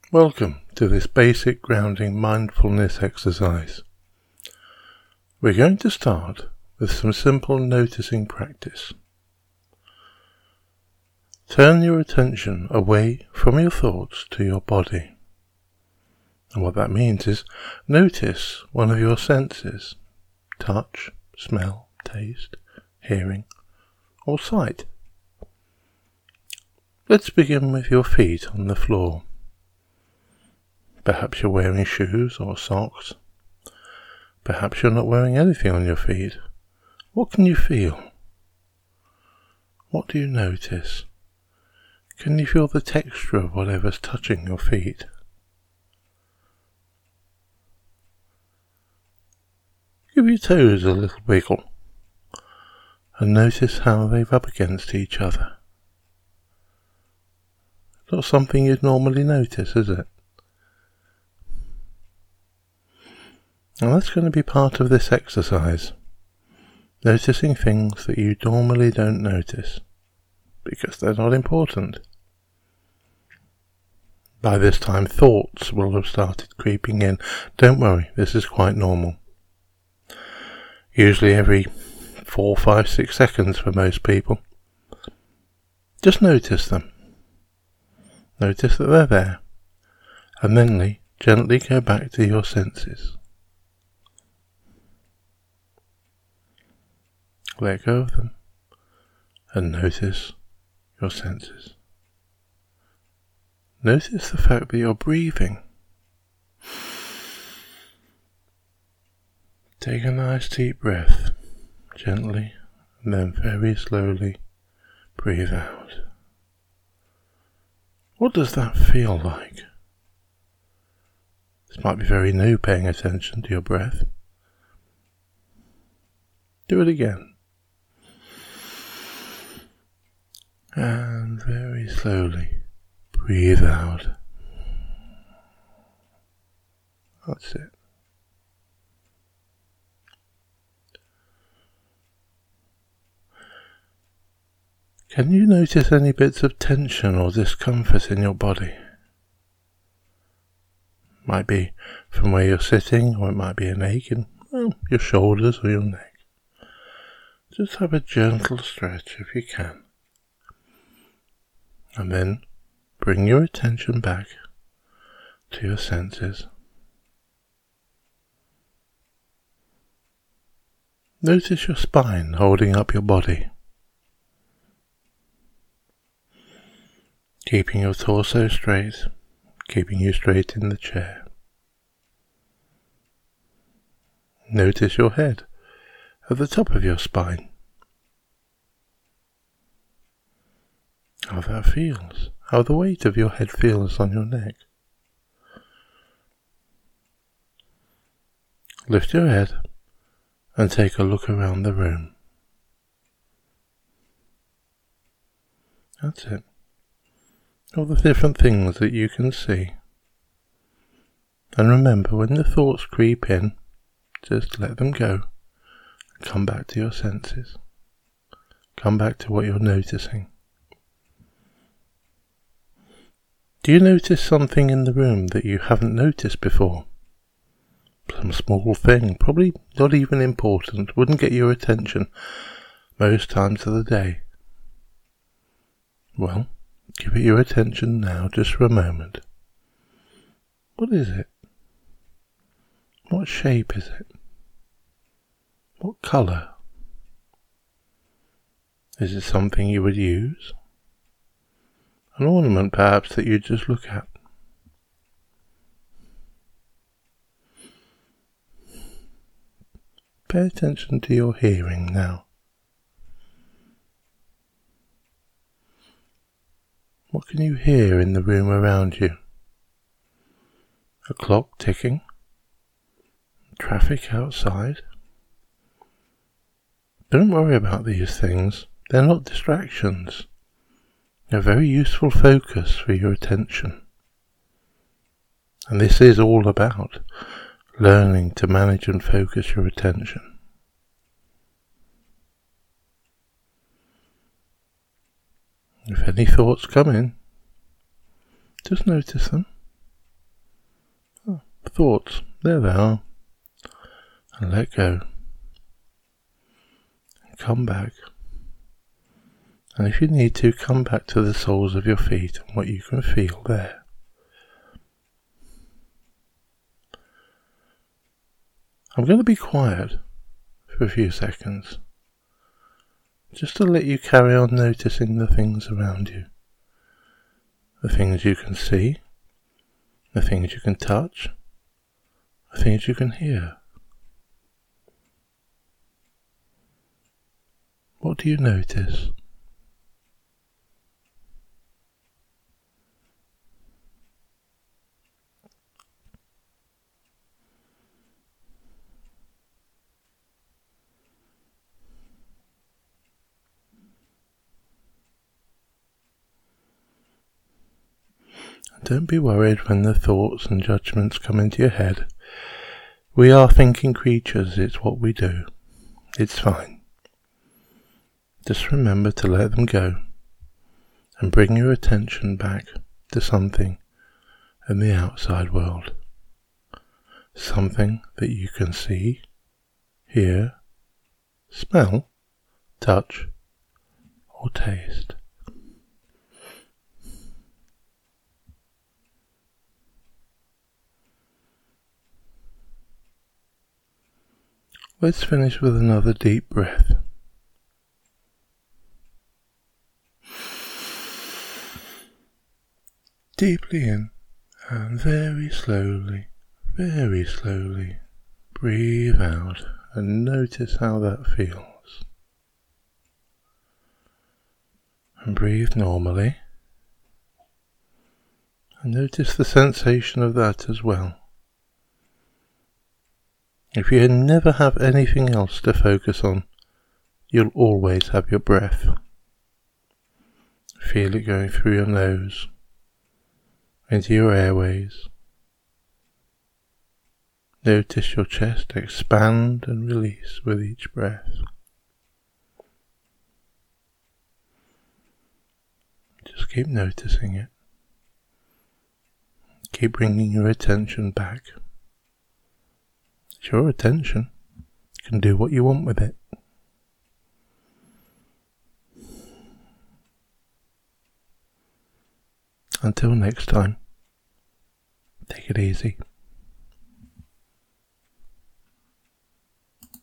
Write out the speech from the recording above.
Welcome to this basic grounding mindfulness exercise. We're going to start with some simple noticing practice. Turn your attention away from your thoughts to your body. And what that means is notice one of your senses: touch, smell, taste, hearing, or sight. Let's begin with your feet on the floor. Perhaps you're wearing shoes or socks. Perhaps you're not wearing anything on your feet. What can you feel? What do you notice? Can you feel the texture of whatever's touching your feet? Give your toes a little wiggle and notice how they rub against each other. Not something you'd normally notice, is it? Now that's going to be part of this exercise, noticing things that you normally don't notice, because they're not important. By this time thoughts will have started creeping in. Don't worry, this is quite normal. Usually every 4, 5, 6 seconds for most people. Just notice them. Notice that they're there, and then gently go back to your senses. Let go of them and notice your senses. Notice the fact that you're breathing. Take a nice deep breath, gently, and then very slowly breathe out. What does that feel like? This might be very new, paying attention to your breath. Do it again. And very slowly breathe out. That's it. Can you notice any bits of tension or discomfort in your body? Might be from where you're sitting, or it might be an ache in your shoulders or your neck. Just have a gentle stretch if you can. And then bring your attention back to your senses. Notice your spine holding up your body, keeping your torso straight, keeping you straight in the chair. Notice your head at the top of your spine. How that feels, how the weight of your head feels on your neck. Lift your head and take a look around the room. That's it. All the different things that you can see. And remember, when the thoughts creep in, just let them go. Come back to your senses. Come back to what you're noticing. Do you notice something in the room that you haven't noticed before? Some small thing, probably not even important, wouldn't get your attention most times of the day. Well, give it your attention now, just for a moment. What is it? What shape is it? What colour? Is it something you would use? An ornament, perhaps, that you just look at. Pay attention to your hearing now. What can you hear in the room around you? A clock ticking? Traffic outside? Don't worry about these things. They're not distractions. A very useful focus for your attention. And this is all about learning to manage and focus your attention. If any thoughts come in, just notice them thoughts, there they are, and let go. And come back. And if you need to, come back to the soles of your feet and what you can feel there. I'm going to be quiet for a few seconds, just to let you carry on noticing the things around you. The things you can see, the things you can touch, the things you can hear. What do you notice? Don't be worried when the thoughts and judgments come into your head. We are thinking creatures, it's what we do. It's fine. Just remember to let them go and bring your attention back to something in the outside world. Something that you can see, hear, smell, touch, or taste. Let's finish with another deep breath. Deeply in and very slowly breathe out and notice how that feels. And breathe normally and notice the sensation of that as well. If you never have anything else to focus on, you'll always have your breath. Feel it going through your nose, into your airways. Notice your chest expand and release with each breath. Just keep noticing it. Keep bringing your attention back. It's your attention. You can do what you want with it. Until next time, take it easy.